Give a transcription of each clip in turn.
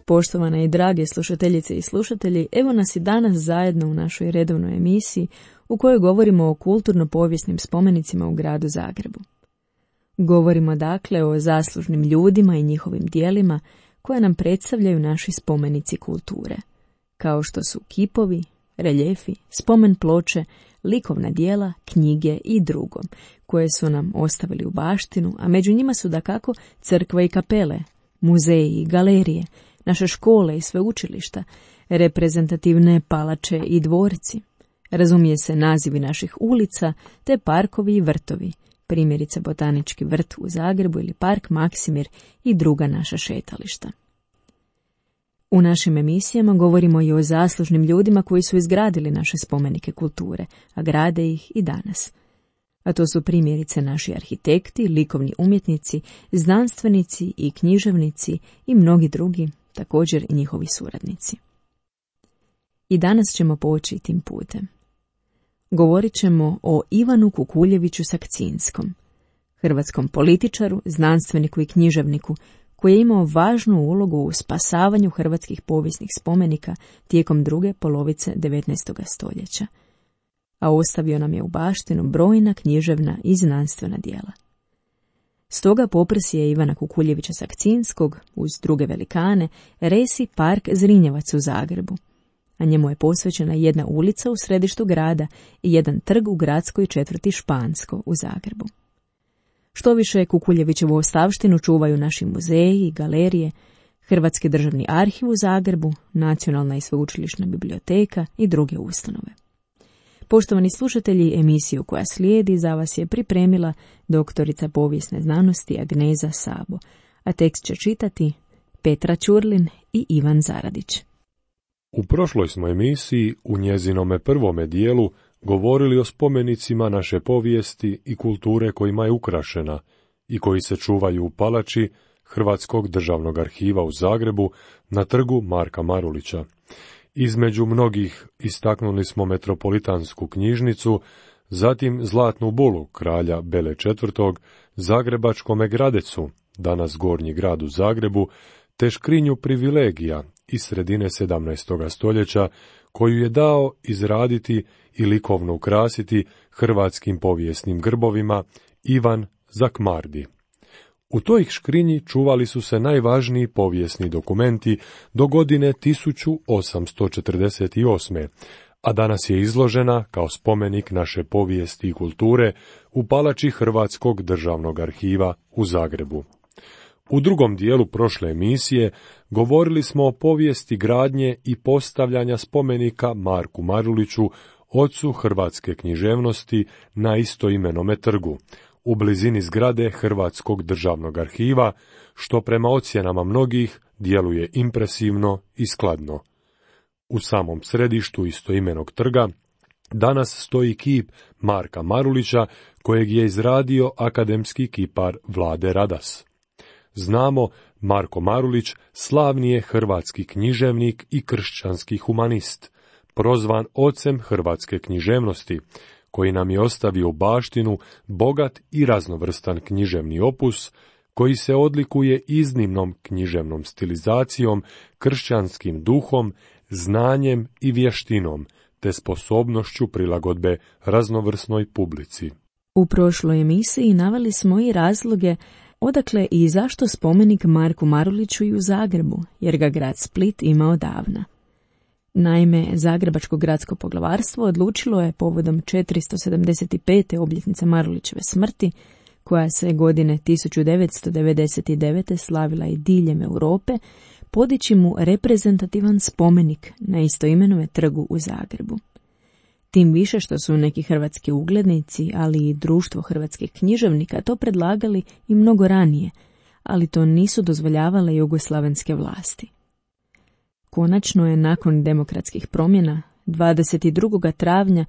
Poštovane i drage slušateljice i slušatelji, evo nas i danas zajedno u našoj redovnoj emisiji u kojoj govorimo o kulturno-povijesnim spomenicima u gradu Zagrebu. Govorimo dakle o zaslužnim ljudima i njihovim dijelima koje nam predstavljaju naši spomenici kulture, kao što su kipovi, reljefi, spomen ploče, likovna djela, knjige i drugo, koje su nam ostavili u baštinu, a među njima su dakako crkva i kapele, muzeji i galerije, naše škole i sveučilišta, reprezentativne palače i dvorci. Razumije se nazivi naših ulica, te parkovi i vrtovi, primjerice Botanički vrt u Zagrebu ili Park Maksimir i druga naša šetališta. U našim emisijama govorimo i o zaslužnim ljudima koji su izgradili naše spomenike kulture, a grade ih i danas. A to su primjerice naši arhitekti, likovni umjetnici, znanstvenici i književnici i mnogi drugi, također i njihovi suradnici. I danas ćemo poći tim putem. Govorit ćemo o Ivanu Kukuljeviću Sakcinskom, hrvatskom političaru, znanstveniku i književniku, koji je imao važnu ulogu u spasavanju hrvatskih povijesnih spomenika tijekom druge polovice 19. stoljeća, a ostavio nam je u baštinu brojna književna i znanstvena djela. Stoga poprs je Ivana Kukuljevića Sakcinskog, uz druge velikane, resi Park Zrinjevac u Zagrebu, a njemu je posvećena jedna ulica u središtu grada i jedan trg u gradskoj četvrti Špansko u Zagrebu. Štoviše, Kukuljevićevu ostavštinu čuvaju naši muzeji i galerije, Hrvatski državni arhiv u Zagrebu, Nacionalna i sveučilišna biblioteka i druge ustanove. Poštovani slušatelji, emisiju koja slijedi za vas je pripremila doktorica povijesne znanosti Agneza Sabo, a tekst će čitati Petra Ćurlin i Ivan Zaradić. U prošloj smo emisiji u njezinome prvome dijelu govorili o spomenicima naše povijesti i kulture kojima je ukrašena i koji se čuvaju u palači Hrvatskog državnog arhiva u Zagrebu na trgu Marka Marulića. Između mnogih istaknuli smo Metropolitansku knjižnicu, zatim Zlatnu bulu kralja Bele IV, Zagrebačkome gradecu, danas Gornji grad u Zagrebu, te škrinju privilegija iz sredine 17. stoljeća, koju je dao izraditi i likovno ukrasiti hrvatskim povijesnim grbovima Ivan Zakmardi. U toj škrinji čuvali su se najvažniji povijesni dokumenti do godine 1848. a danas je izložena kao spomenik naše povijesti i kulture u palači Hrvatskog državnog arhiva u Zagrebu. U drugom dijelu prošle emisije govorili smo o povijesti gradnje i postavljanja spomenika Marku Maruliću, ocu hrvatske književnosti, na istoimenome trgu, u blizini zgrade Hrvatskog državnog arhiva, što prema ocjenama mnogih djeluje impresivno i skladno. U samom središtu istoimenog trga danas stoji kip Marka Marulića, kojeg je izradio akademski kipar Vlade Radas. Znamo, Marko Marulić slavni je hrvatski književnik i kršćanski humanist, prozvan ocem hrvatske književnosti, koji nam je ostavio u baštinu bogat i raznovrstan književni opus, koji se odlikuje iznimnom književnom stilizacijom, kršćanskim duhom, znanjem i vještinom, te sposobnošću prilagodbe raznovrsnoj publici. U prošloj emisiji naveli smo i razloge odakle i zašto spomenik Marku Maruliću i u Zagrebu, jer ga grad Split ima odavna. Naime, Zagrebačko gradsko poglavarstvo odlučilo je povodom 475. obljetnice Marulićeve smrti, koja se godine 1999. slavila i diljem Europe, podići mu reprezentativan spomenik na istoimenome trgu u Zagrebu. Tim više što su neki hrvatski uglednici, ali i Društvo hrvatskih književnika to predlagali i mnogo ranije, ali to nisu dozvoljavale jugoslavenske vlasti. Konačno je nakon demokratskih promjena 22. travnja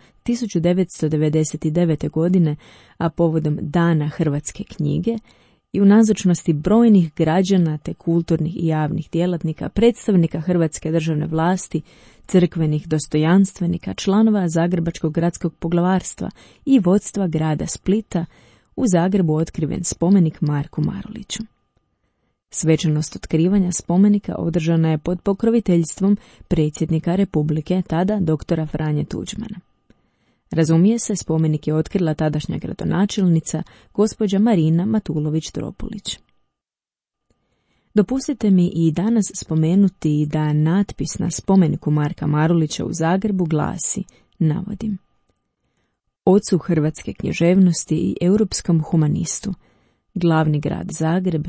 1999. godine, a povodom Dana hrvatske knjige i u nazočnosti brojnih građana te kulturnih i javnih djelatnika, predstavnika hrvatske državne vlasti, crkvenih dostojanstvenika, članova Zagrebačkog gradskog poglavarstva i vodstva grada Splita, u Zagrebu otkriven spomenik Marku Maruliću. Svečanost otkrivanja spomenika održana je pod pokroviteljstvom predsjednika Republike, tada doktora Franje Tuđmana. Razumije se, spomenik je otkrila tadašnja gradonačelnica, gospođa Marina Matulović-Dropulić. Dopustite mi i danas spomenuti da natpis na spomeniku Marka Marulića u Zagrebu glasi, navodim: Ocu hrvatske književnosti i europskom humanistu, glavni grad Zagreb,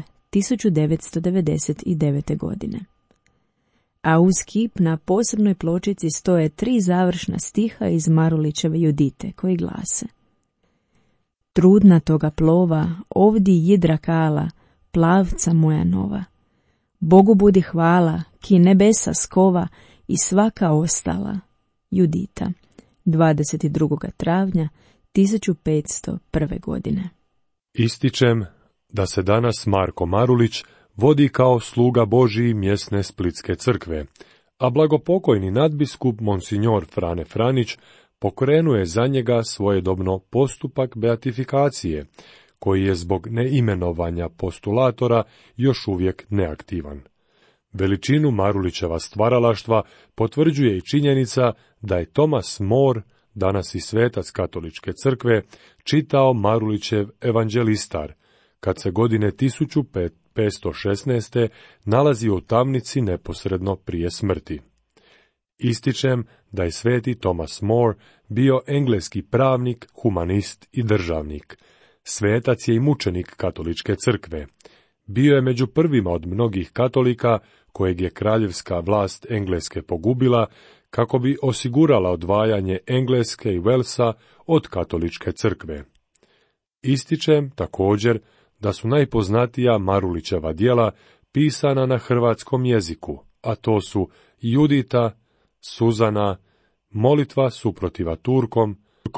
1999. godine. A uz kip na posebnoj pločici stoje 3 završna stiha iz Marulićeve Judite, koji glase: Trudna toga plova, ovdi jidra kala, plavca moja nova. Bogu budi hvala, ki nebesa skova i svaka ostala. Judita, 22. travnja 1501. godine. Ističem da se danas Marko Marulić vodi kao sluga Božiji mjesne Splitske crkve, a blagopokojni nadbiskup Monsignor Frane Franić pokrenuo je za njega svojedobno postupak beatifikacije, koji je zbog neimenovanja postulatora još uvijek neaktivan. Veličinu Marulićeva stvaralaštva potvrđuje i činjenica da je Thomas More, danas i svetac katoličke crkve, čitao Marulićev Evanđelistar, kad se godine 1516. nalazio u tamnici neposredno prije smrti. Ističem da je sveti Thomas More bio engleski pravnik, humanist i državnik. Svetac je i mučenik katoličke crkve. Bio je među prvima od mnogih katolika kojeg je kraljevska vlast Engleske pogubila kako bi osigurala odvajanje Engleske i Walesa od katoličke crkve. Ističem također da su najpoznatija Marulićeva djela pisana na hrvatskom jeziku, a to su Judita, Suzana, Molitva suprotiva Turkom,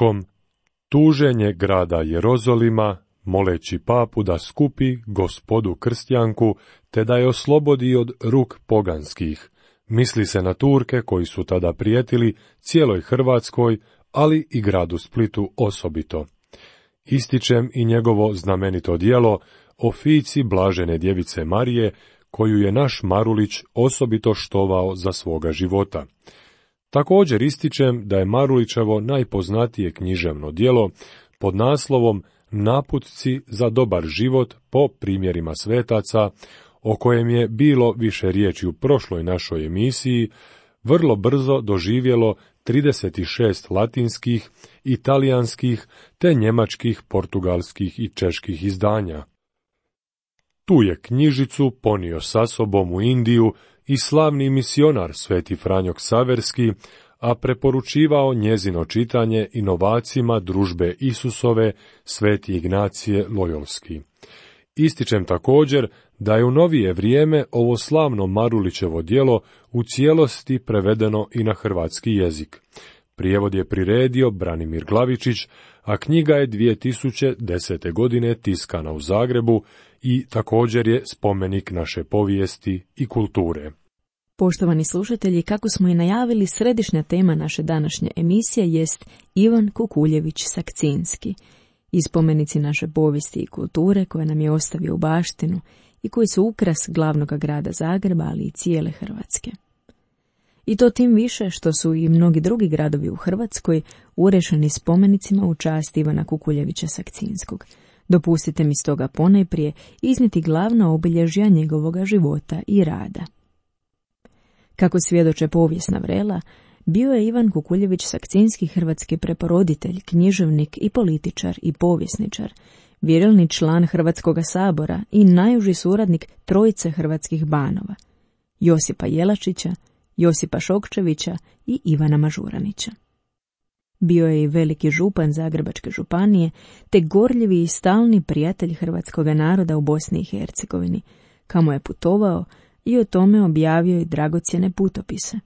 Tuženje grada Jerozolima, moleći papu da skupi gospodu krstjanku, te da je oslobodi od ruk poganskih. Misli se na Turke koji su tada prijetili cijeloj Hrvatskoj, ali i gradu Splitu osobito. Ističem i njegovo znamenito djelo Oficij Blažene djevice Marije, koju je naš Marulić osobito štovao za svoga života. Također ističem da je Marulićevo najpoznatije književno djelo pod naslovom Naputci za dobar život po primjerima svetaca, o kojem je bilo više riječi u prošloj našoj emisiji, vrlo brzo doživjelo 36 latinskih, italijanskih te njemačkih, portugalskih i čeških izdanja. Tu je knjižicu ponio sa sobom u Indiju i slavni misionar sveti Franjo Ksaverski, a preporučivao njezino čitanje i novacima družbe Isusove sveti Ignacije Lojolski. Ističem također da je u novije vrijeme ovo slavno Marulićevo djelo u cijelosti prevedeno i na hrvatski jezik. Prijevod je priredio Branimir Glavičić, a knjiga je 2010. godine tiskana u Zagrebu i također je spomenik naše povijesti i kulture. Poštovani slušatelji, kako smo i najavili, središnja tema naše današnje emisije jest Ivan Kukuljević-Sakcinski, i spomenici naše povijesti i kulture koje nam je ostavio u baštinu i koji su ukras glavnog grada Zagreba, ali i cijele Hrvatske. I to tim više što su i mnogi drugi gradovi u Hrvatskoj urešeni spomenicima u čast Ivana Kukuljevića-Sakcinskog. Dopustite mi stoga ponajprije iznijeti glavna obilježja njegovoga života i rada. Kako svjedoče povijesna vrela, bio je Ivan Kukuljević-Sakcinski hrvatski preporoditelj, književnik i političar i povjesničar, vjerilni član Hrvatskoga sabora i najuži suradnik trojice hrvatskih banova, Josipa Jelačića, Josipa Šokčevića i Ivana Mažuranića. Bio je i veliki župan Zagrebačke županije, te gorljivi i stalni prijatelj hrvatskoga naroda u Bosni i Hercegovini, kamo je putovao i o tome objavio i dragocjene putopise.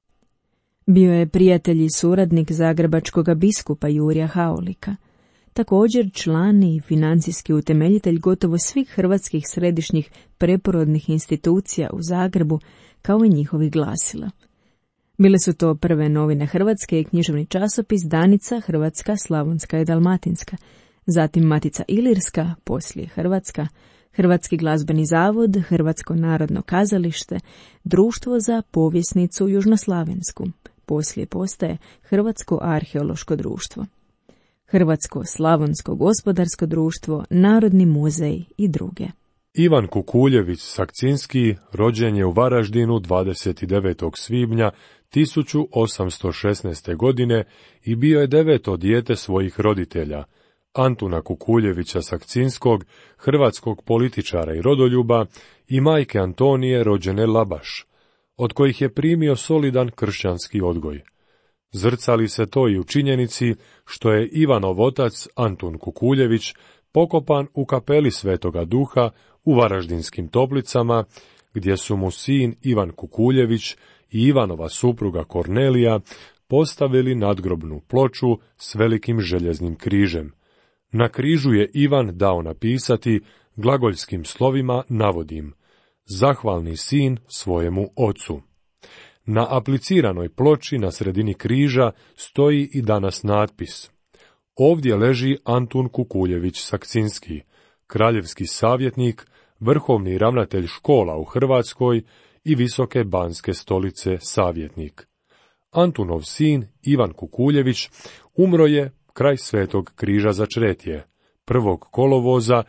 Bio je prijatelj i suradnik zagrebačkoga biskupa Jurija Haulika, također član i financijski utemeljitelj gotovo svih hrvatskih središnjih preporodnih institucija u Zagrebu, kao i njihovih glasila. Bile su to Prve novine Hrvatske i književni časopis Danica Hrvatska, Slavonska i Dalmatinska, zatim Matica Ilirska, poslije Hrvatska, Hrvatski glazbeni zavod, Hrvatsko narodno kazalište, Društvo za povjesnicu južnoslavensku, poslije postaje Hrvatsko arheološko društvo, Hrvatsko slavonsko gospodarsko društvo, Narodni muzej i druge. Ivan Kukuljević Sakcinski rođen je u Varaždinu 29. svibnja 1816. godine i bio je 9. dijete svojih roditelja, Antuna Kukuljevića Sakcinskog, hrvatskog političara i rodoljuba, i majke Antonije rođene Labaš, od kojih je primio solidan kršćanski odgoj. Zrcali se to i u činjenici što je Ivanov otac Antun Kukuljević pokopan u kapeli Svetoga Duha u Varaždinskim Toplicama, gdje su mu sin Ivan Kukuljević i Ivanova supruga Kornelija postavili nadgrobnu ploču s velikim željeznim križem. Na križu je Ivan dao napisati glagoljskim slovima, navodim, zahvalni sin svojemu ocu. Na apliciranoj ploči na sredini križa stoji i danas natpis: ovdje leži Antun Kukuljević Sakcinski, kraljevski savjetnik, vrhovni ravnatelj škola u Hrvatskoj i Visoke Banske stolice savjetnik. Antunov sin Ivan Kukuljević umro je kraj Svetog križa za Čretje, 1. kolovoza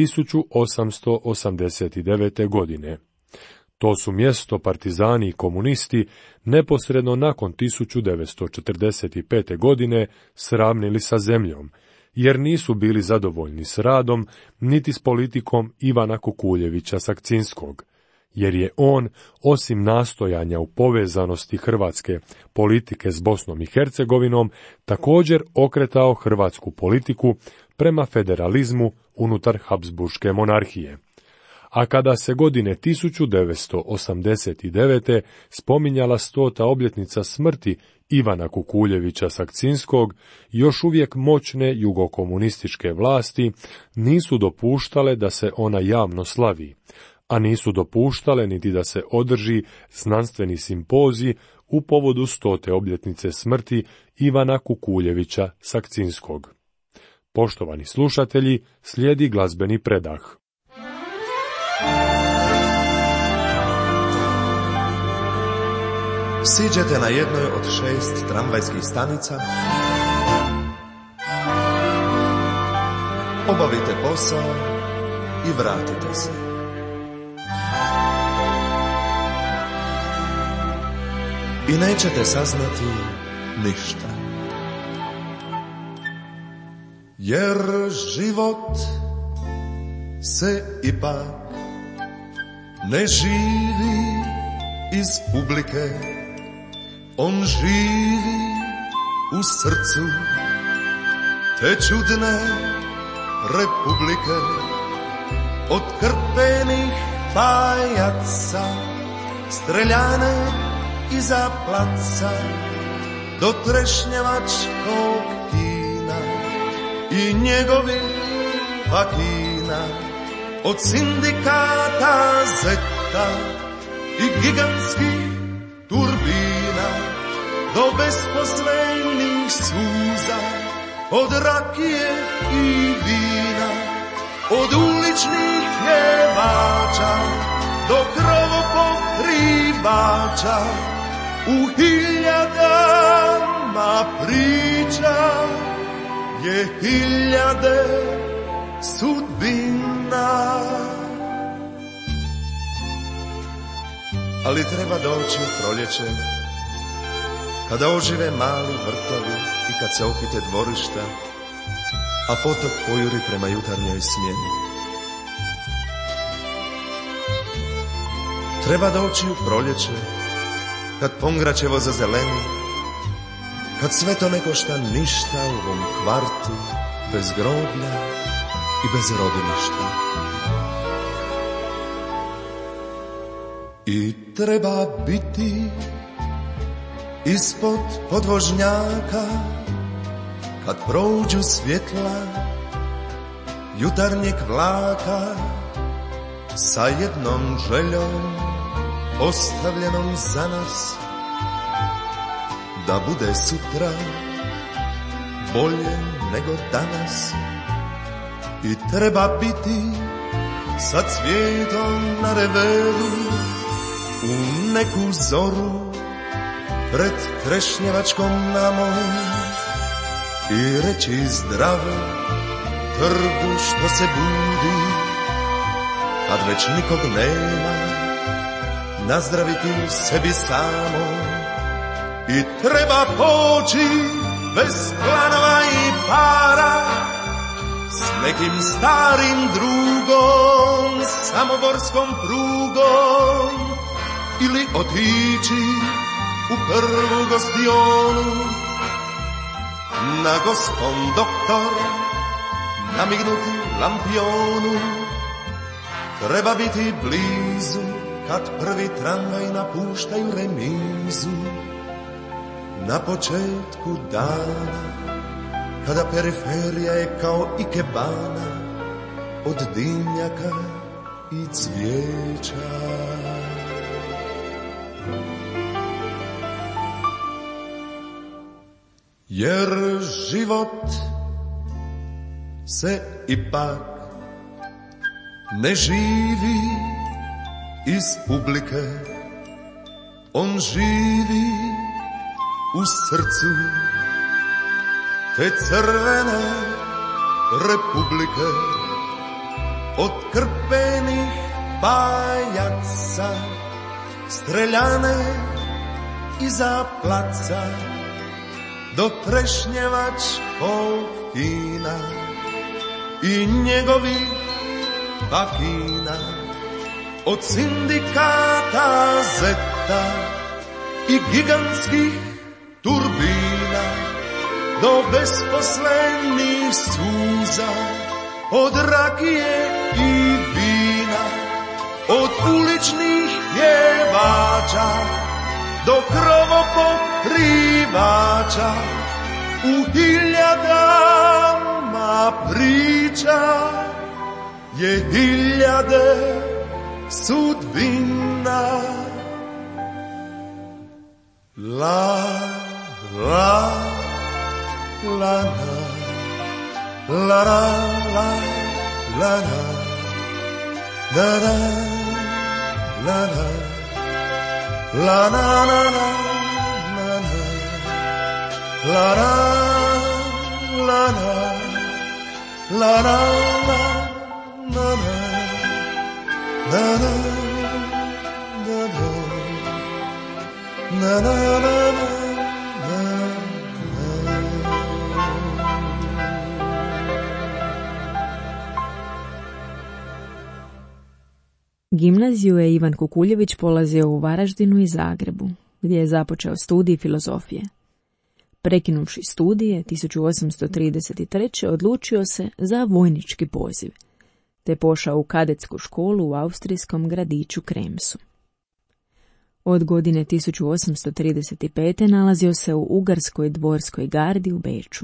1889. godine. To su mjesto partizani i komunisti neposredno nakon 1945. godine sravnili sa zemljom, jer nisu bili zadovoljni s radom niti s politikom Ivana Kukuljevića Sakcinskog, jer je on, osim nastojanja u povezanosti hrvatske politike s Bosnom i Hercegovinom, također okretao hrvatsku politiku prema federalizmu unutar Habsburške monarhije. A kada se godine 1989. spominjala 100. obljetnica smrti Ivana Kukuljevića Sakcinskog, još uvijek moćne jugokomunističke vlasti nisu dopuštale da se ona javno slavi, a nisu dopuštale niti da se održi znanstveni simpozij u povodu 100. obljetnice smrti Ivana Kukuljevića Sakcinskog. Poštovani slušatelji, slijedi glazbeni predah. Siđete na jednoj od 6 tramvajskih stanica, obavite posao i vratite se. I nećete saznati ništa. Jer život se ipak ne živi iz publike, on živi u srcu te čudne republike. Od krpenih pajaca, streljane iza placa, do trešnjevačkog kina i njegovih vakina. Od sindikata zeta i gigantskih turbina do besposlenih suza, od rakije i vina, od uličnih pjevača do krovopokrivača, u hiljadama priča je hiljade sudbina. Ali treba doći u proljeće, kada ožive mali vrtovi i kad se okite dvorišta, a potok pojuri prema jutarnjoj smjeni. Treba doći u proljeće, kad pongračevo zazeleni, kad sve to ne košta ništa u ovom kvartu, bez groblja i bez rodilišta. I treba biti ispod podvožnjaka, kad prođu svjetla jutarnjeg vlaka, sa jednom željom ostavljenom za nas, da bude sutra bolje nego danas. I treba biti sa cvijetom na reveru u neku zoru pred trešnjevačkom namom i reći zdravo trgu što se budi, kad već nikog nema, nazdraviti sebi samo. I treba poći bez planova i para, s nekim starim drugom, samoborskom prugom, ili otići u prvu gostionu, na gospon doktor namignuti lampionu. Treba biti blizu kad prvi tramvaj napuštaju remizu, na početku dana, kada periferija je kao ikebana od dimnjaka i cvijeća. Jer život se ipak ne živi iz publike, on živi u srcu te crvene republike, od krpenih pajaca, streljane iza placa, do trešnjevačkog kina i njegovih bakina, od sindikata Zeta i gigantskih turbina, do besposlenih suza, od rakije i vina, od uličnih pjevača do krovopokrivača, u hiljadama priča je hiljade sudbina. La la la la la la la la la la la la la la la la la la Gimnaziju je Ivan Kukuljević polazio u Varaždinu i Zagrebu, gdje je započeo studij filozofije. Prekinuvši studije 1833. odlučio se za vojnički poziv, te pošao u kadetsku školu u austrijskom gradiću Kremsu. Od godine 1835. nalazio se u Ugarskoj dvorskoj gardi u Beču.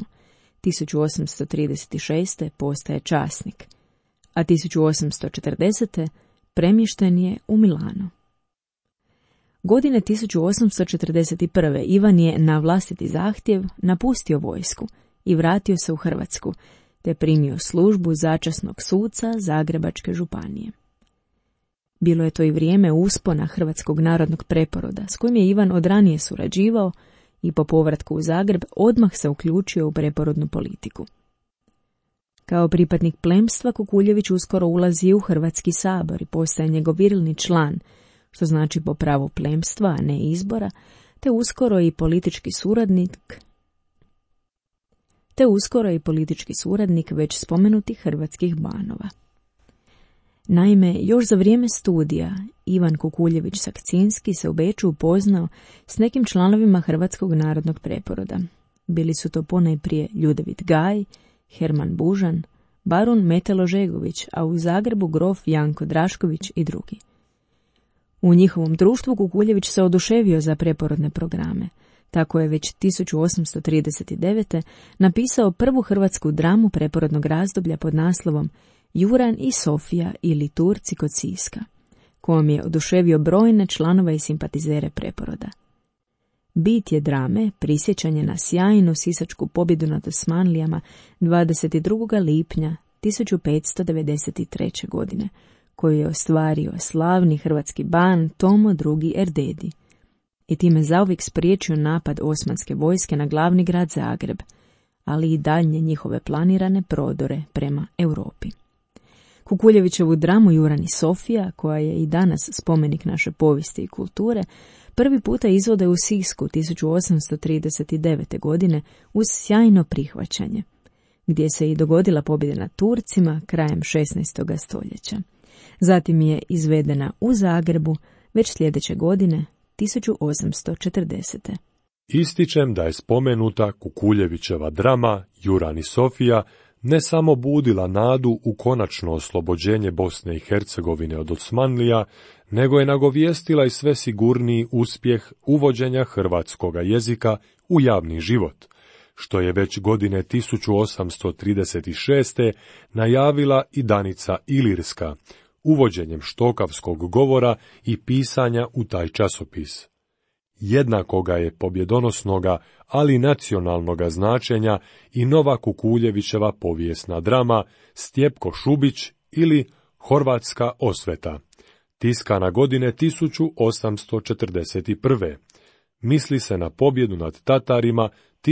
1836. postaje časnik, a 1840. premješten je u Milano. Godine 1841. Ivan je na vlastiti zahtjev napustio vojsku i vratio se u Hrvatsku, te primio službu začasnog suca Zagrebačke županije. Bilo je to i vrijeme uspona Hrvatskog narodnog preporoda, s kojim je Ivan odranije surađivao i po povratku u Zagreb odmah se uključio u preporodnu politiku. Kao pripadnik plemstva Kukuljević uskoro ulazi u Hrvatski sabor i postaje njegov virilni član, što znači po pravu plemstva, a ne izbora, te uskoro i politički suradnik već spomenutih hrvatskih banova. Naime, još za vrijeme studija Ivan Kukuljević Sakcinski se u Beču upoznao s nekim članovima Hrvatskog narodnog preporoda. Bili su to ponajprije Ljudevit Gaj, Herman Bužan, barun Metelo Žegović, a u Zagrebu grof Janko Drašković i drugi. U njihovom društvu Kukuljević se oduševio za preporodne programe. Tako je već 1839. napisao prvu hrvatsku dramu preporodnog razdoblja pod naslovom Juran i Sofija ili Turci kod Siska, kojom je oduševio brojne članove i simpatizere preporoda. Bit je drame prisjećanje na sjajnu sisačku pobjedu nad Osmanlijama 22. lipnja 1593. godine, koju je ostvario slavni hrvatski ban Tomo II Erdedi i time zauvijek spriječio napad osmanske vojske na glavni grad Zagreb, ali i daljnje njihove planirane prodore prema Europi. Kukuljevićevu dramu Jurani Sofija, koja je i danas spomenik naše povijesti i kulture, prvi puta izvode u Sisku 1839. godine uz sjajno prihvaćanje, gdje se i dogodila pobjeda nad Turcima krajem 16. stoljeća. Zatim je izvedena u Zagrebu već sljedeće godine, 1840. Ističem da je spomenuta Kukuljevićeva drama Jurani Sofija ne samo budila nadu u konačno oslobođenje Bosne i Hercegovine od Osmanlija, nego je nagovijestila i sve sigurniji uspjeh uvođenja hrvatskoga jezika u javni život, što je već godine 1836. najavila i Danica Ilirska, uvođenjem štokavskog govora i pisanja u taj časopis. Jednakoga je pobjedonosnoga, ali nacionalnoga značenja i nova Kukuljevićeva povijesna drama Stjepko Šubić ili Horvatska osveta, tiskana godine 1841. Misli se na pobjedu nad Tatarima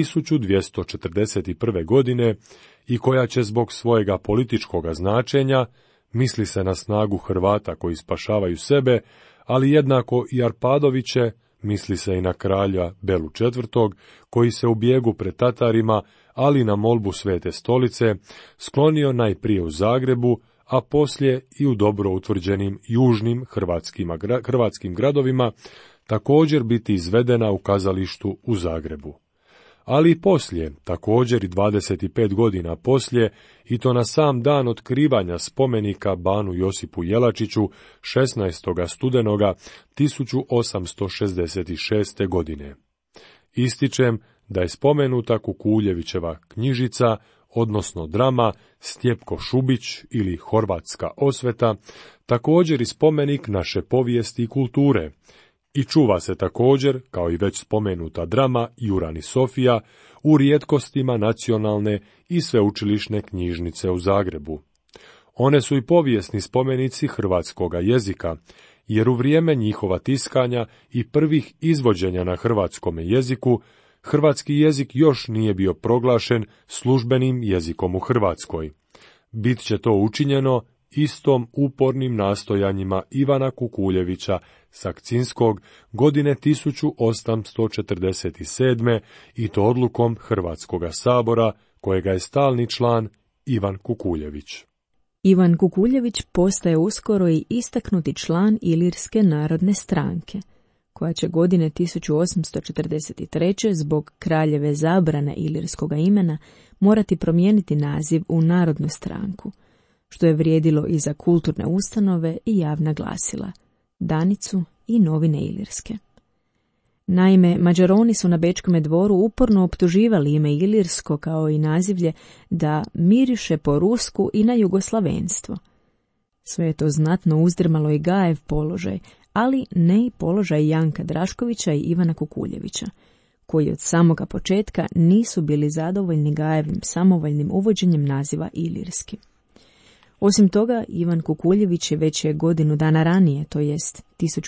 1241. godine i koja će zbog svojega političkoga značenja, misli se na snagu Hrvata koji spašavaju sebe, ali jednako i Arpadoviće, misli se i na kralja Belu IV, koji se u bijegu pred Tatarima, ali na molbu Svete stolice, sklonio najprije u Zagrebu, a poslije i u dobro utvrđenim južnim hrvatskim gradovima, također biti izvedena u kazalištu u Zagrebu. Ali i poslije, također i 25 godina poslije, i to na sam dan otkrivanja spomenika banu Josipu Jelačiću 16. studenoga 1866. godine. Ističem da je spomenuta Kukuljevićeva knjižica, odnosno drama Stjepko Šubić ili Horvatska osveta, također i spomenik naše povijesti i kulture, i čuva se također, kao i već spomenuta drama Jurani Sofija, u rijetkostima nacionalne i sveučilišne knjižnice u Zagrebu. One su i povijesni spomenici hrvatskoga jezika, jer u vrijeme njihova tiskanja i prvih izvođenja na hrvatskome jeziku, hrvatski jezik još nije bio proglašen službenim jezikom u Hrvatskoj. Bit će to učinjeno istom upornim nastojanjima Ivana Kukuljevića Sakcinskog godine 1847. i to odlukom Hrvatskoga sabora, kojega je stalni član Ivan Kukuljević. Ivan Kukuljević postaje uskoro i istaknuti član Ilirske narodne stranke, koja će godine 1843. zbog kraljeve zabrane ilirskoga imena morati promijeniti naziv u Narodnu stranku, što je vrijedilo i za kulturne ustanove i javna glasila, Danicu i Novine Ilirske. Naime, Mađaroni su na Bečkome dvoru uporno optuživali ime Ilirsko kao i nazivlje da miriše po rusku i na jugoslavenstvo. Sve je to znatno uzdrmalo i Gajev položaj, ali ne i položaj Janka Draškovića i Ivana Kukuljevića, koji od samoga početka nisu bili zadovoljni Gajevim samovoljnim uvođenjem naziva Ilirski. Osim toga, Ivan Kukuljević je već godinu dana ranije, to jest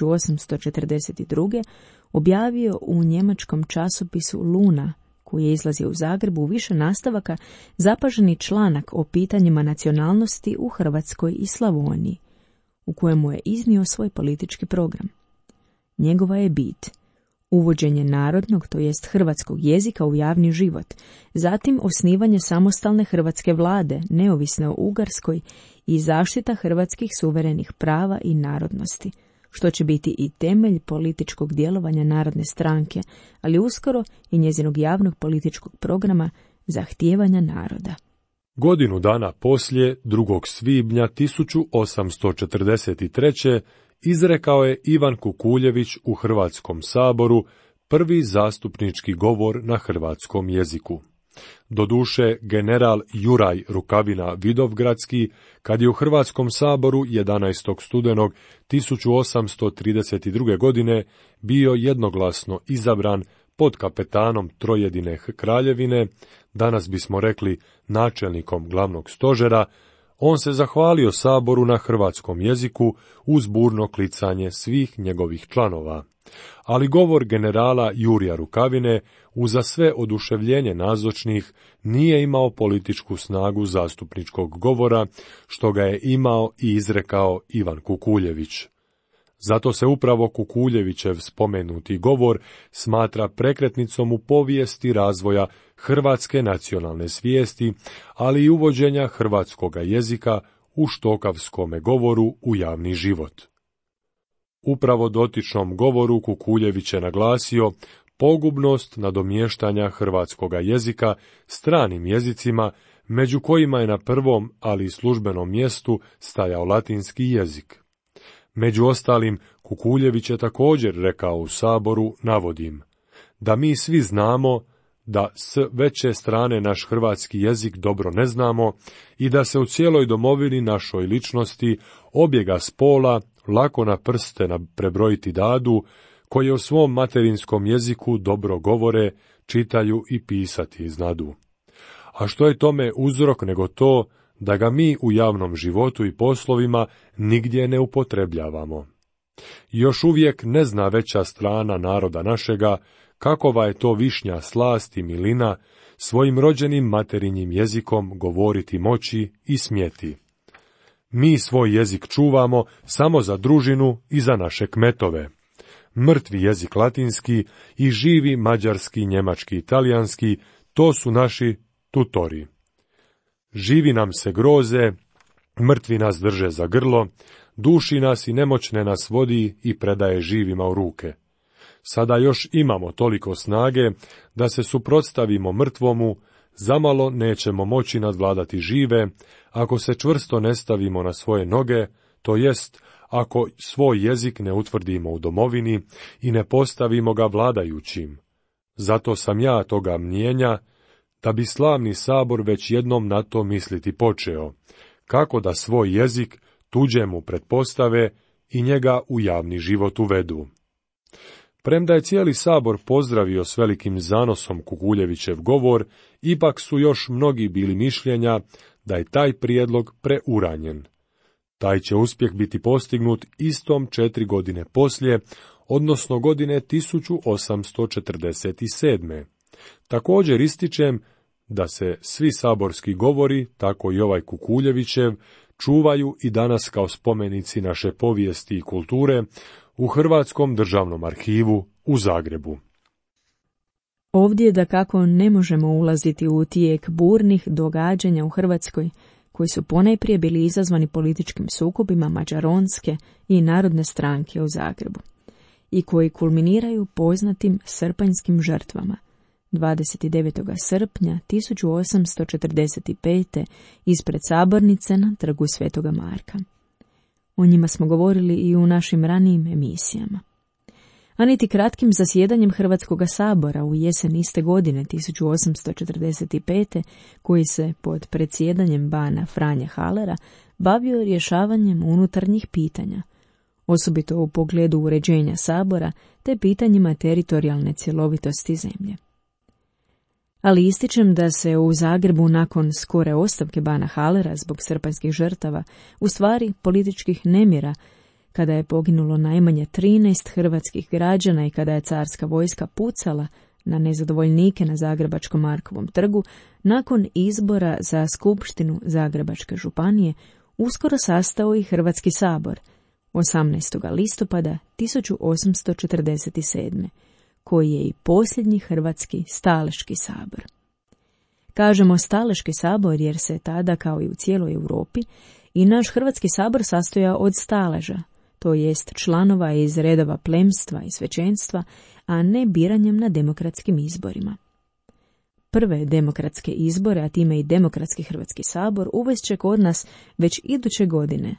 1842. objavio u njemačkom časopisu Luna, koji je izlazio u Zagrebu u više nastavaka, zapaženi članak o pitanjima nacionalnosti u Hrvatskoj i Slavoniji, u kojemu je iznio svoj politički program. Njegova je bit uvođenje narodnog, to jest hrvatskog jezika u javni život, zatim osnivanje samostalne hrvatske vlade, neovisne o Ugarskoj, i zaštita hrvatskih suverenih prava i narodnosti, što će biti i temelj političkog djelovanja Narodne stranke, ali uskoro i njezinog javnog političkog programa zahtijevanja naroda. Godinu dana poslije, 2. svibnja 1843. izrekao je Ivan Kukuljević u Hrvatskom saboru prvi zastupnički govor na hrvatskom jeziku. Doduše, general Juraj Rukavina Vidovgradski, kad je u Hrvatskom saboru 11. studenog 1832. godine bio jednoglasno izabran pod kapetanom Trojedine kraljevine, danas bismo rekli načelnikom glavnog stožera, On se zahvalio saboru na hrvatskom jeziku uz burno klicanje svih njegovih članova, ali govor generala Jurija Rukavine uza sve oduševljenje nazočnih nije imao političku snagu zastupničkog govora, što ga je imao i izrekao Ivan Kukuljević. Zato se upravo Kukuljevićev spomenuti govor smatra prekretnicom u povijesti razvoja hrvatske nacionalne svijesti, ali i uvođenja hrvatskoga jezika u štokavskome govoru u javni život. Upravo dotičnom govoru Kukuljević je naglasio pogubnost nadomještanja hrvatskoga jezika stranim jezicima, među kojima je na prvom, ali i službenom mjestu stajao latinski jezik. Među ostalim, Kukuljević je također rekao u saboru, navodim, da mi svi znamo da s veće strane naš hrvatski jezik dobro ne znamo i da se u cijeloj domovini našoj ličnosti objega spola lako na prste prebrojiti dadu, koje o svom materinskom jeziku dobro govore, čitaju i pisati znadu. A što je tome uzrok nego to da ga mi u javnom životu i poslovima nigdje ne upotrebljavamo? Još uvijek ne zna veća strana naroda našega kakova je to višnja slast i milina svojim rođenim materinjim jezikom govoriti moći i smjeti. Mi svoj jezik čuvamo samo za družinu i za naše kmetove. Mrtvi jezik latinski i živi mađarski, njemački, italijanski, to su naši tutori. Živi nam se groze, mrtvi nas drže za grlo, duši nas i nemoćne nas vodi i predaje živima u ruke. Sada još imamo toliko snage da se suprotstavimo mrtvomu, zamalo nećemo moći nadvladati žive, ako se čvrsto ne stavimo na svoje noge, to jest, ako svoj jezik ne utvrdimo u domovini i ne postavimo ga vladajućim. Zato sam ja toga mnijenja, da bi slavni sabor već jednom na to misliti počeo, kako da svoj jezik tuđemu pretpostave i njega u javni život uvedu. Premda je cijeli sabor pozdravio s velikim zanosom Kukuljevićev govor, ipak su još mnogi bili mišljenja da je taj prijedlog preuranjen. Taj će uspjeh biti postignut istom 4 godine poslije, odnosno godine 1847. Također ističem da se svi saborski govori, tako i ovaj Kukuljevićev, čuvaju i danas kao spomenici naše povijesti i kulture u Hrvatskom državnom arhivu u Zagrebu. Ovdje dakako ne možemo ulaziti u tijek burnih događanja u Hrvatskoj, koji su ponajprije bili izazvani političkim sukobima Mađaronske i Narodne stranke u Zagrebu i koji kulminiraju poznatim srpanjskim žrtvama 29. srpnja 1845. ispred sabornice na trgu Svetoga Marka. O njima smo govorili i u našim ranijim emisijama. A niti kratkim zasjedanjem Hrvatskoga sabora u jesen iste godine 1845. koji se pod predsjedanjem bana Franje Halera bavio rješavanjem unutarnjih pitanja, osobito u pogledu uređenja sabora te pitanjima teritorijalne cjelovitosti zemlje. Ali ističem da se u Zagrebu nakon skore ostavke bana Halera zbog srpanjskih žrtava, u stvari političkih nemira, kada je poginulo najmanje 13 hrvatskih građana i kada je carska vojska pucala na nezadovoljnike na Zagrebačkom Markovom trgu, nakon izbora za skupštinu Zagrebačke županije, uskoro sastao i Hrvatski sabor 18. listopada 1847. koji je i posljednji hrvatski staleški sabor. Kažemo staleški sabor jer se tada, kao i u cijeloj Europi, i naš Hrvatski sabor sastojao od staleža, to jest članova iz redova plemstva i svećenstva, a ne biranjem na demokratskim izborima. Prve demokratske izbore, a time i demokratski Hrvatski sabor, uvest će kod nas već iduće godine,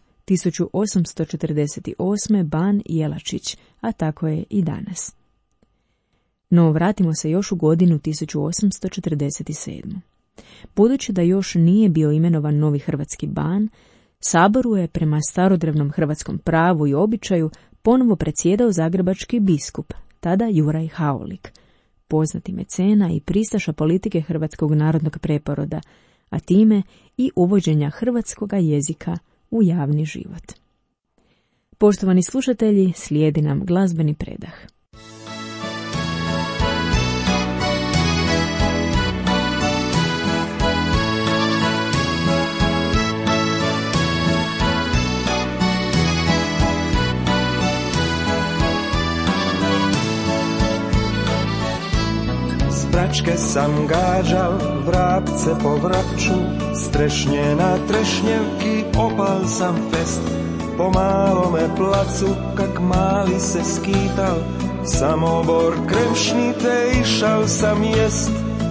1848. ban Jelačić, a tako je i danas. No vratimo se još u godinu 1847. Budući da još nije bio imenovan novi hrvatski ban, saboru je prema starodrevnom hrvatskom pravu i običaju ponovo predsjedao zagrebački biskup, tada Juraj Haolik, poznati mecena i pristaša politike hrvatskog narodnog preporoda, a time i uvođenja hrvatskoga jezika u javni život. Poštovani slušatelji, slijedi nam glazbeni predah. Pračke sam gađal, vrapce po vrapču, strešnje na trešnjevki, opal sam fest. Po malome placu, kak mali se skital, samobor kremšnite išao sam jest.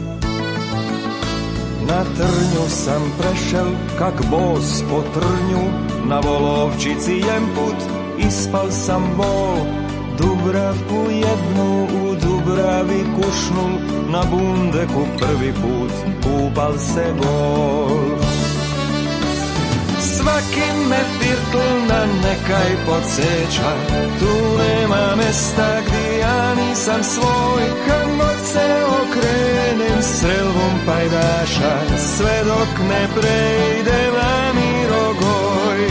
Na trnju sam prešel, kak bos po trnju, na volovčici jemput, ispal sam bol. Dubravku jednu u Dubravi kušnul, na bundeku prvi put kupal se gol. Svaki me firtl na nekaj podsjeća, tu nema mesta gdje ja nisam svoj. Kad god se okrenem strelvom pajdaša, sve dok ne prejdem na Mirogoj.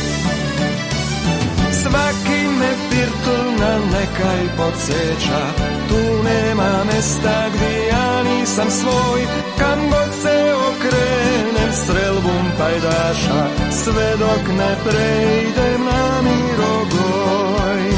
Svaki me firtl na nekaj podsjeća, tu nema mesta gdje ja nisam svoj. Kam god se okrenem strelbom pajdaša, sve dok ne prejdem na Mirogoj.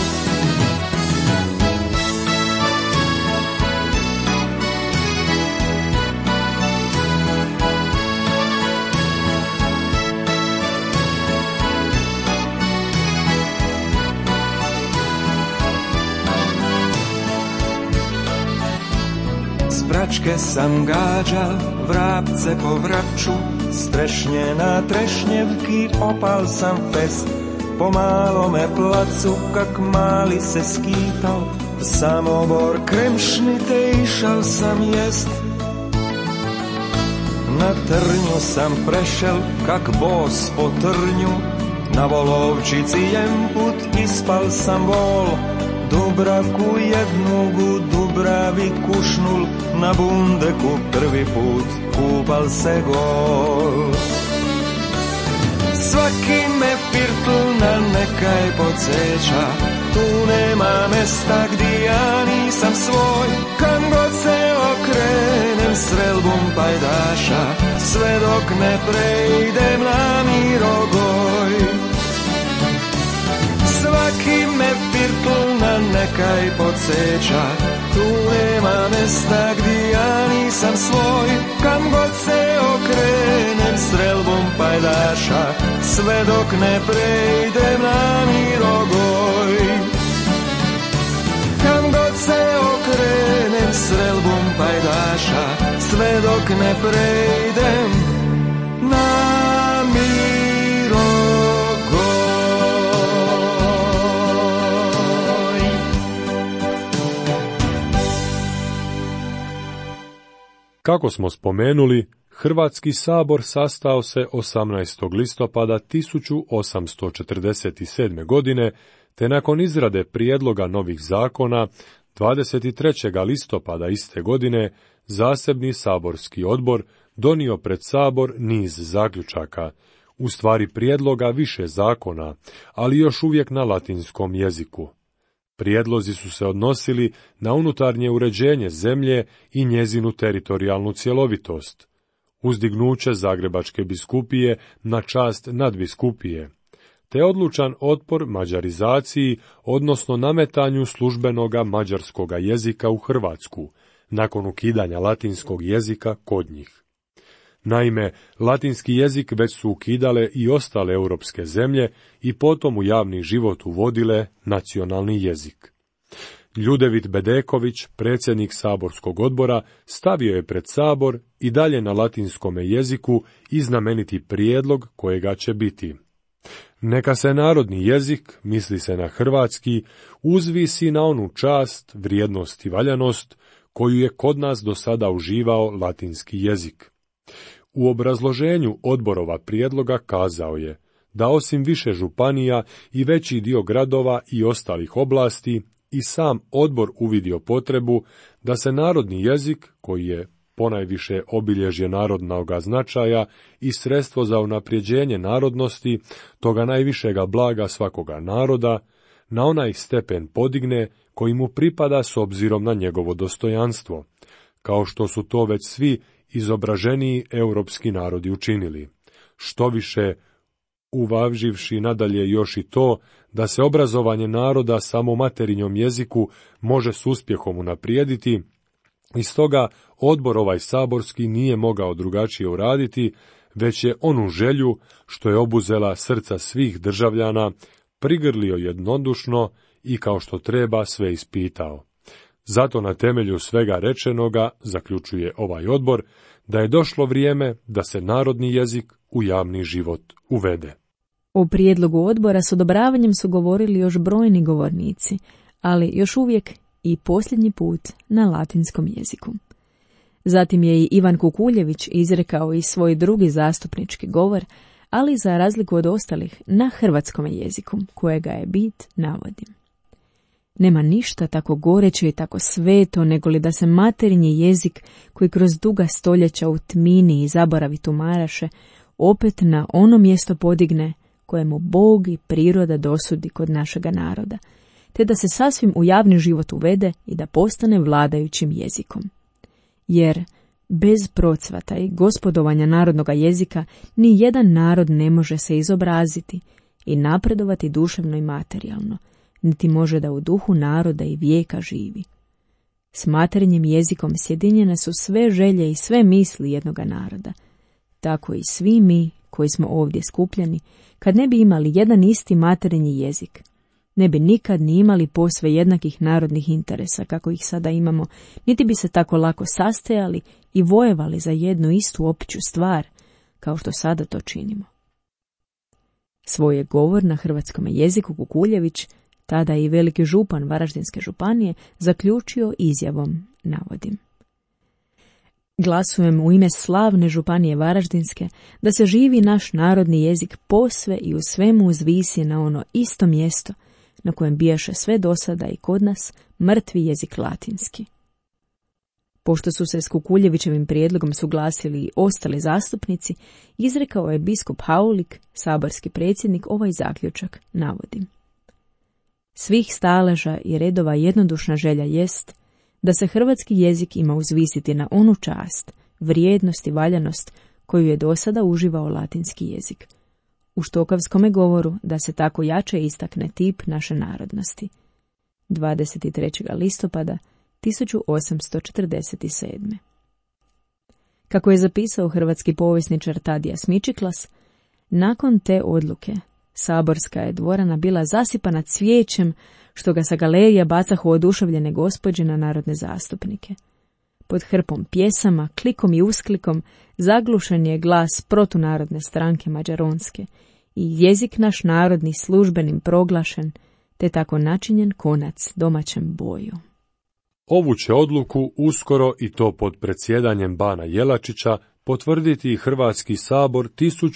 Pračke sam gađal, vrapce po vrapču, strešnje na trešnjevki, opal sam fest. Po malome placu, kak mali se skital, samobor kremšnite išao sam jest. Na trnju sam prešel, kak bos po trnju, na volovčici jemput, ispal sam vol. Dubravku jednu u Dubravi kušnul, na bundeku prvi put kupal se gol. Svaki me firtl na nekaj podsjeća, tu nema mesta gdje ja nisam svoj. Kam god se okrenem strelbom pajdaša, sve dok ne prejdem na Mirogoj. Svaki me firtl na nekaj podsjeća, tu nema mesta gdje ja nisam svoj. Kam god se okrenem strelbom pajdaša, sve dok ne prejdem na Mirogoj. Kam god se okrenem strelbom pajdaša, sve dok ne prejdem na Mirogoj. Kako smo spomenuli, Hrvatski sabor sastao se 18. listopada 1847. godine, te nakon izrade prijedloga novih zakona 23. listopada iste godine zasebni saborski odbor donio pred sabor niz zaključaka, u stvari prijedloga više zakona, ali još uvijek na latinskom jeziku. Prijedlozi su se odnosili na unutarnje uređenje zemlje i njezinu teritorijalnu cjelovitost, uzdignuće Zagrebačke biskupije na čast nadbiskupije, te odlučan otpor mađarizaciji, odnosno nametanju službenoga mađarskoga jezika u Hrvatsku, nakon ukidanja latinskog jezika kod njih. Naime, latinski jezik već su ukidale i ostale europske zemlje i potom u javni život uvodile nacionalni jezik. Ljudevit Bedeković, predsjednik saborskog odbora, stavio je pred sabor i dalje na latinskome jeziku i znameniti prijedlog kojega će biti: neka se narodni jezik, misli se na hrvatski, uzvisi na onu čast, vrijednost i valjanost koju je kod nas do sada uživao latinski jezik. U obrazloženju odborova prijedloga kazao je da osim više županija i veći dio gradova i ostalih oblasti, i sam odbor uvidio potrebu da se narodni jezik, koji je ponajviše obilježje narodnoga značaja i sredstvo za unapređenje narodnosti, toga najvišega blaga svakoga naroda, na onaj stepen podigne koji mu pripada s obzirom na njegovo dostojanstvo, kao što su to već svi izobraženiji europski narodi učinili. Što više, uvaživši nadalje još i to da se obrazovanje naroda samo materinjom jeziku može s uspjehom unaprijediti, i stoga odbor ovaj saborski nije mogao drugačije uraditi, već je onu želju, što je obuzela srca svih državljana, prigrlio jednodušno i kao što treba sve ispitao. Zato na temelju svega rečenoga zaključuje ovaj odbor da je došlo vrijeme da se narodni jezik u javni život uvede. O prijedlogu odbora s odobravanjem su govorili još brojni govornici, ali još uvijek i posljednji put na latinskom jeziku. Zatim je i Ivan Kukuljević izrekao i svoj drugi zastupnički govor, ali za razliku od ostalih na hrvatskom jeziku, kojega je bit navodim. Nema ništa tako goreće i tako sveto, nego li da se materinji jezik, koji kroz duga stoljeća u tmini i zaboravi tumaraše, opet na ono mjesto podigne kojemu Bog i priroda dosudi kod našega naroda, te da se sasvim u javni život uvede i da postane vladajućim jezikom. Jer bez procvata i gospodovanja narodnoga jezika ni jedan narod ne može se izobraziti i napredovati duševno i materijalno, niti može da u duhu naroda i vijeka živi. S materinjim jezikom sjedinjene su sve želje i sve misli jednoga naroda. Tako i svi mi, koji smo ovdje skupljeni, kad ne bi imali jedan isti materinji jezik, ne bi nikad ni imali posve jednakih narodnih interesa kako ih sada imamo, niti bi se tako lako sastajali i vojevali za jednu istu opću stvar, kao što sada to činimo. Svoj je govor na hrvatskom jeziku Kukuljević, tada i veliki župan Varaždinske županije, zaključio izjavom, navodim: glasujem u ime slavne županije Varaždinske da se živi naš narodni jezik posve i u svemu uzvisi na ono isto mjesto na kojem bijaše sve dosada i kod nas mrtvi jezik latinski. Pošto su se s Kukuljevićevim prijedlogom suglasili i ostali zastupnici, izrekao je biskup Haulik, saborski predsjednik, ovaj zaključak, navodim: svih staleža i redova jednodušna želja jest da se hrvatski jezik ima uzvisiti na onu čast, vrijednost i valjanost koju je dosada uživao latinski jezik. U štokavskome govoru da se tako jače istakne tip naše narodnosti. 23. listopada 1847. Kako je zapisao hrvatski povjesničar Tadija Smičiklas, nakon te odluke saborska je dvorana bila zasipana cvijećem, što ga sa galerija bacahu oduševljene gospođe na narodne zastupnike. Pod hrpom pjesama, klikom i usklikom zaglušen je glas protunarodne stranke Mađaronske i jezik naš narodni službenim proglašen, te tako načinjen konac domaćem boju. Ovu će odluku uskoro, i to pod predsjedanjem bana Jelačića, potvrditi Hrvatski sabor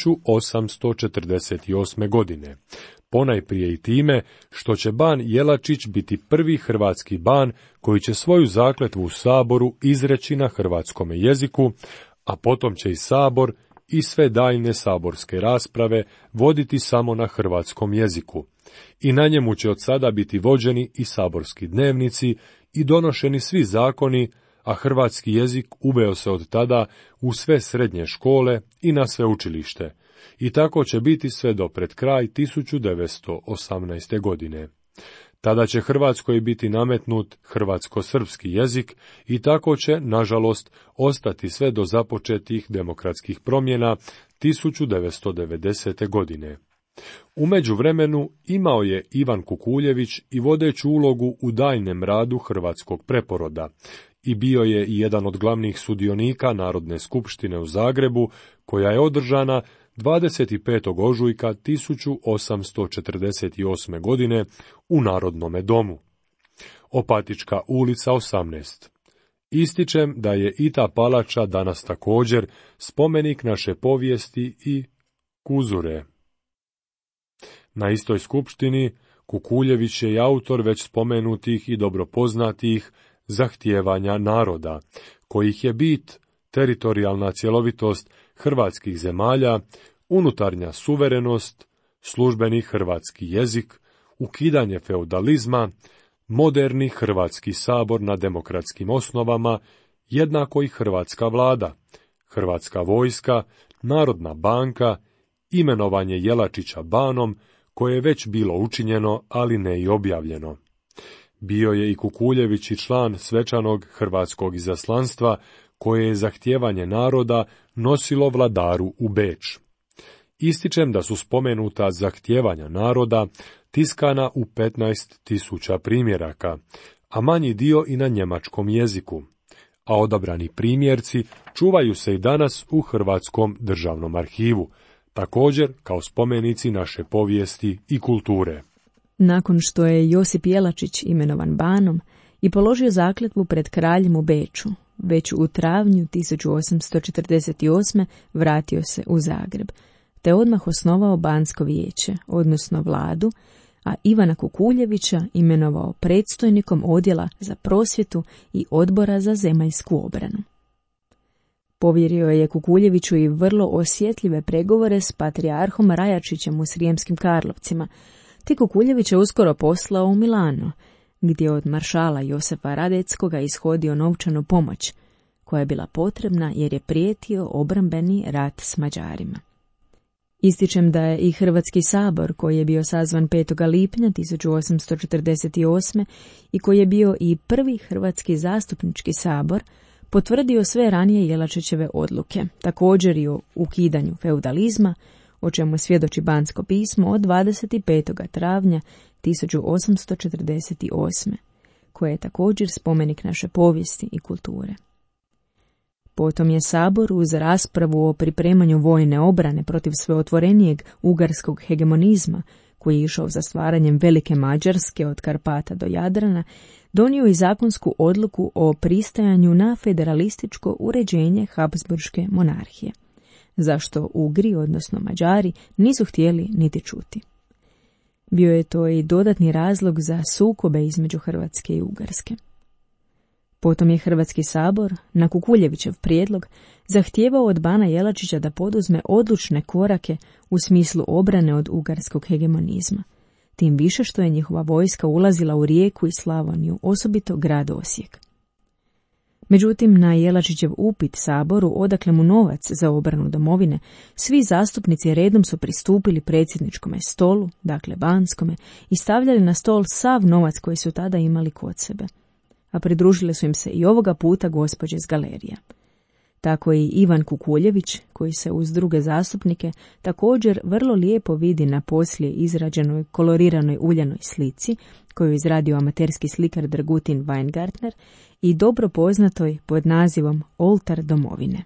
1848. godine. Ponajprije i time što će ban Jelačić biti prvi hrvatski ban koji će svoju zakletvu u saboru izreći na hrvatskom jeziku, a potom će i sabor i sve daljne saborske rasprave voditi samo na hrvatskom jeziku. I na njemu će od sada biti vođeni i saborski dnevnici i donošeni svi zakoni, a hrvatski jezik uveo se od tada u sve srednje škole i na sveučilište. I tako će biti sve do pred kraj 1918. godine. Tada će Hrvatskoj biti nametnut hrvatsko-srpski jezik i tako će, nažalost, ostati sve do započetih demokratskih promjena 1990. godine. U međuvremenu imao je Ivan Kukuljević i vodeću ulogu u daljnjem radu hrvatskog preporoda i bio je i jedan od glavnih sudionika Narodne skupštine u Zagrebu, koja je održana 25. ožujka 1848. godine u Narodnome domu. Opatička ulica 18. Ističem da je i ta palača danas također spomenik naše povijesti i kulture. Na istoj skupštini Kukuljević je i autor već spomenutih i dobro poznatih zahtijevanja naroda, kojih je bit teritorijalna cjelovitost hrvatskih zemalja, unutarnja suverenost, službeni hrvatski jezik, ukidanje feudalizma, moderni Hrvatski sabor na demokratskim osnovama, jednako i hrvatska vlada, hrvatska vojska, Narodna banka, imenovanje Jelačića banom, koje je već bilo učinjeno, ali ne i objavljeno. Bio je i Kukuljević i član svečanog hrvatskog izaslanstva, koje je zahtijevanje naroda nosilo vladaru u Beč. Ističem da su spomenuta zahtijevanja naroda tiskana u 15.000 primjeraka, a manji dio i na njemačkom jeziku, a odabrani primjerci čuvaju se i danas u Hrvatskom državnom arhivu, također kao spomenici naše povijesti i kulture. Nakon što je Josip Jelačić imenovan banom i položio zakletvu pred kraljem u Beču, već u travnju 1848. vratio se u Zagreb, te odmah osnovao Bansko vijeće, odnosno vladu, a Ivana Kukuljevića imenovao predstojnikom odjela za prosvjetu i odbora za zemaljsku obranu. Povjerio je Kukuljeviću i vrlo osjetljive pregovore s patrijarhom Rajačićem u Srijemskim Karlovcima, te Kukuljević je uskoro poslao u Milano, gdje od maršala Josefa Radeckoga ishodio novčanu pomoć, koja je bila potrebna jer je prijetio obrambeni rat s Mađarima. Ističem da je i Hrvatski sabor, koji je bio sazvan 5. lipnja 1848. i koji je bio i prvi Hrvatski zastupnički sabor, potvrdio sve ranije Jelačićeve odluke, također i o ukidanju feudalizma, o čemu svjedoči Bansko pismo od 25. travnja 1848. koje je također spomenik naše povijesti i kulture. Potom je sabor uz raspravu o pripremanju vojne obrane protiv sveotvorenijeg ugarskog hegemonizma, koji je išao za stvaranjem velike Mađarske od Karpata do Jadrana, donio i zakonsku odluku o pristajanju na federalističko uređenje Habsburške monarhije, zašto Ugri, odnosno Mađari, nisu htjeli niti čuti. Bio je to i dodatni razlog za sukobe između Hrvatske i Ugarske. Potom je Hrvatski sabor, na Kukuljevićev prijedlog, zahtijevao od bana Jelačića da poduzme odlučne korake u smislu obrane od ugarskog hegemonizma, tim više što je njihova vojska ulazila u Rijeku i Slavoniju, osobito grad Osijek. Međutim, na Jelačićev upit saboru odakle mu novac za obranu domovine, svi zastupnici redom su pristupili predsjedničkome stolu, dakle banskome, i stavljali na stol sav novac koji su tada imali kod sebe. A pridružile su im se i ovoga puta gospođe s galerija. Tako i Ivan Kukuljević, koji se uz druge zastupnike također vrlo lijepo vidi na poslije izrađenoj koloriranoj uljanoj slici, koju je izradio amaterski slikar Dragutin Weingartner, i dobro poznatoj pod nazivom Oltar domovine.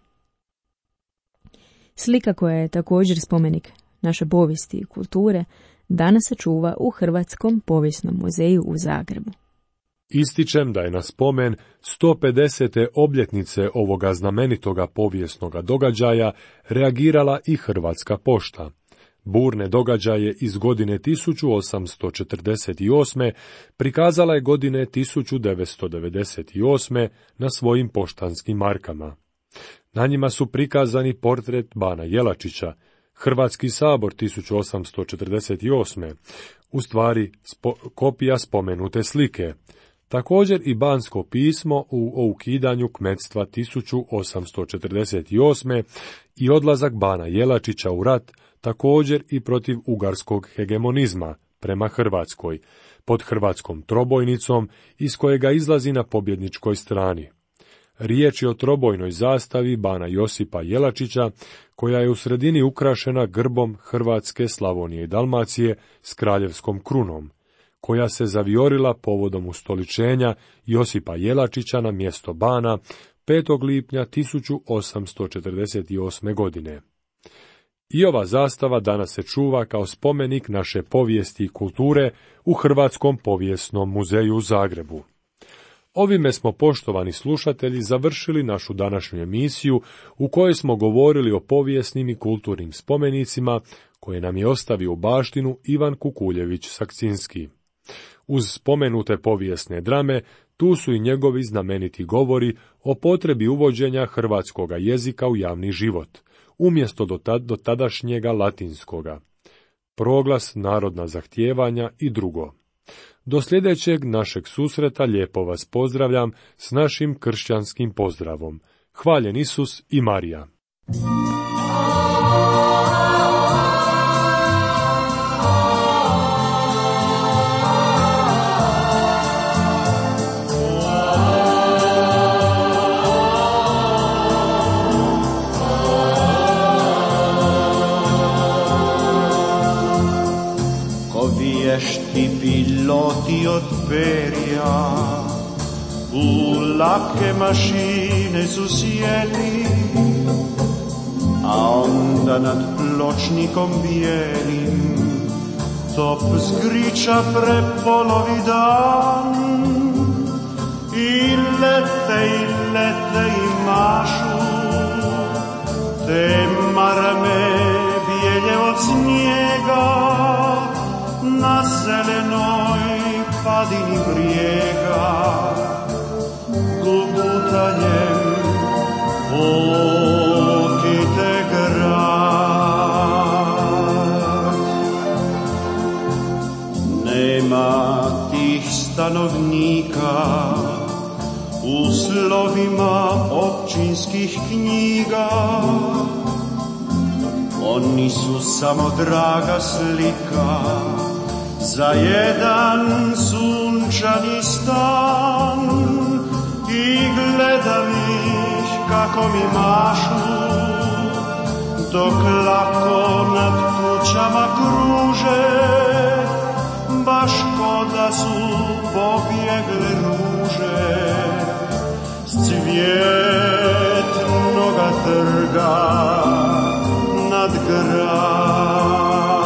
Slika, koja je također spomenik naše povijesti i kulture, danas se čuva u Hrvatskom povijesnom muzeju u Zagrebu. Ističem da je na spomen 150. obljetnice ovoga znamenitoga povijesnoga događaja reagirala i Hrvatska pošta. Burne događaje iz godine 1848. prikazala je godine 1998. na svojim poštanskim markama. Na njima su prikazani portret bana Jelačića, Hrvatski sabor 1848. u stvari kopija spomenute slike, također i Bansko pismo o ukidanju kmetstva 1848. i odlazak bana Jelačića u rat, također i protiv ugarskog hegemonizma prema Hrvatskoj, pod hrvatskom trobojnicom iz kojega izlazi na pobjedničkoj strani. Riječ je o trobojnoj zastavi bana Josipa Jelačića, koja je u sredini ukrašena grbom Hrvatske, Slavonije i Dalmacije s kraljevskom krunom, koja se zaviorila povodom ustoličenja Josipa Jelačića na mjesto bana 5. lipnja 1848. godine. I ova zastava danas se čuva kao spomenik naše povijesti i kulture u Hrvatskom povijesnom muzeju u Zagrebu. Ovime smo, poštovani slušatelji, završili našu današnju emisiju u kojoj smo govorili o povijesnim i kulturnim spomenicima koje nam je ostavio u baštinu Ivan Kukuljević Sakcinski. Uz spomenute povijesne drame, tu su i njegovi znameniti govori o potrebi uvođenja hrvatskoga jezika u javni život, umjesto do tadašnjega latinskoga, proglas narodna zahtijevanja i drugo. Do sljedećeg našeg susreta lijepo vas pozdravljam s našim kršćanskim pozdravom. Hvaljen Isus i Marija. Vješti piloti od perja u lake mašine su sjeli, a onda nad pločnikom bijelim top zgriča prepolovi dan i lete i mašu te marame bijelje od snijega na zelenoj padini brijega, gubutanjem okite grad. Nema tih stanovnika u slovima općinskih knjiga, oni su samo draga slika za jedan sunčani stan i gledam ih kako mi mašu dok lako nad kućama kruže, baš ko da su pobjegle ruže s cvjetnoga trga nad grad.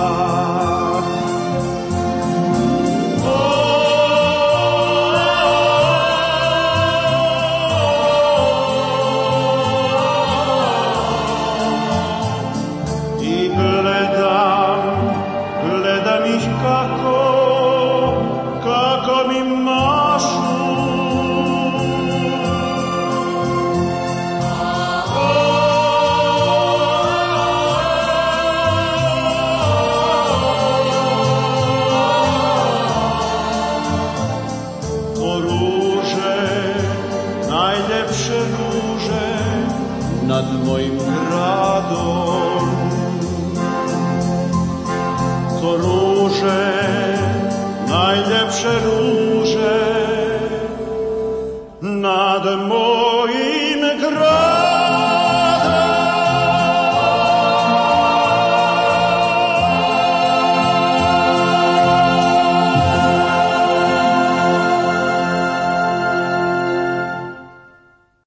Nad mojim gradom, ko ruže, najljepše ruže